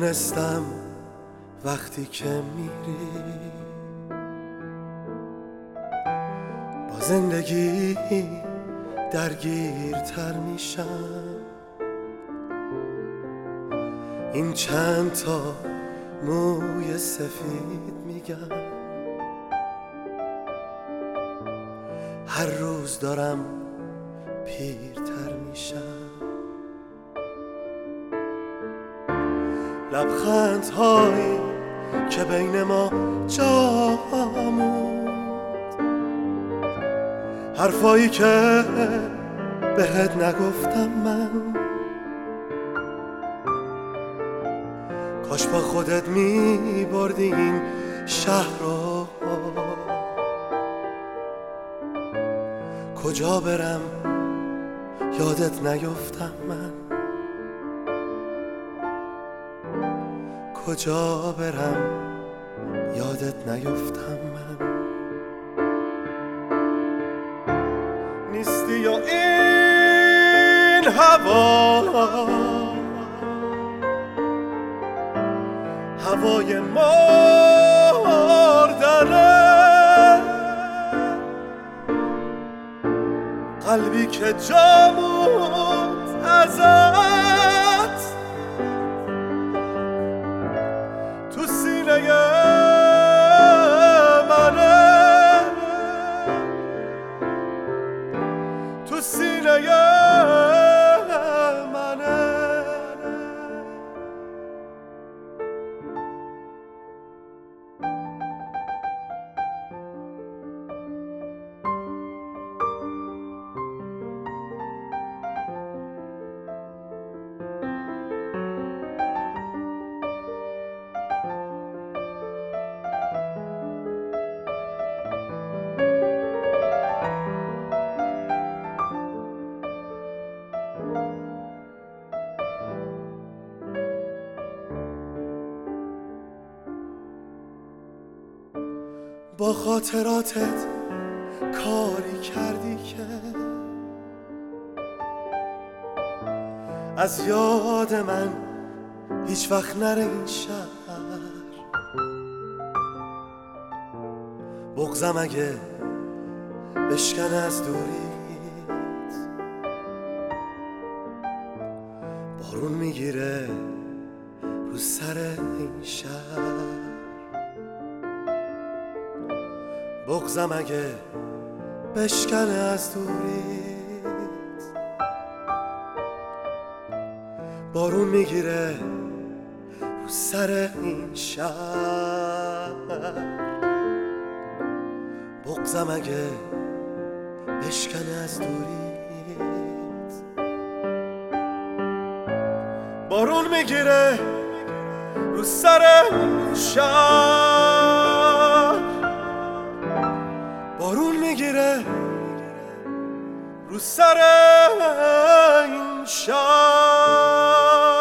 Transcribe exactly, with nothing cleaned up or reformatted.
میدونستم وقتی که میری با زندگی درگیرتر میشم. این چند تا موی سفید میگم هر روز دارم پیرتر میشم. لبخندهایی که بین ما جا موند، حرفایی که بهت نگفتم من، کاش با خودت می بردی این شهر رو. کجا برم یادت نیفتم من، کجا برم یادت نیفتم من. نیستی یا این هوا، هوای مردنه، قلبی که جا موند ازت تو سینه منه، تو سینه منه. با خاطراتت کاری کردی که از یاد من هیچ وقت نره این شهر. بغضم اگه بشکنه از دوریت، بارون میگیره رو سر این شهر. بغضم اگه بشکنه از دوریت، بارون میگیره رو سر این شهر. بغضم اگه بشکنه از دوریت، بارون میگیره رو سر این شهر. بارون میگیره رو سر این شهر.